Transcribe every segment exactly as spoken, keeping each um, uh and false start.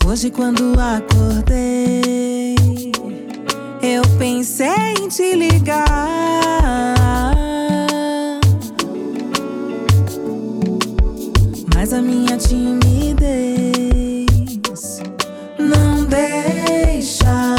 Hoje quando acordei, eu pensei em te ligar, mas a minha timidez não deixa.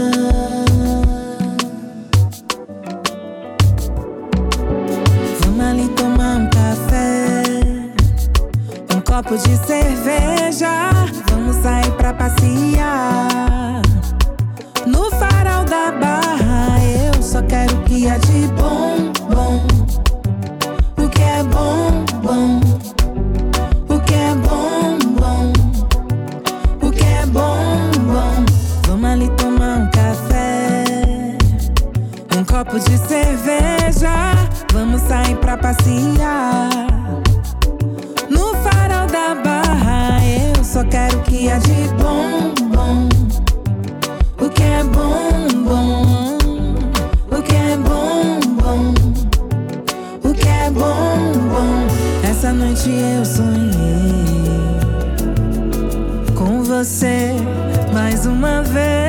Vamos ali tomar um café, um copo de cerveja. Vamos sair pra passear no farol da Barra. Eu só quero o que é de bom, bom. O que é bom, bom. O que é bom, bom. O que é bom, bom. Vamos ali tomar um café, um copo de cerveja. Vamos sair pra passear no farol da Barra. Eu só quero o que é de bom, bom. O que é bom, bom. O que é bom, bom. O que é bom, bom. Essa noite eu sonhei com você mais uma vez.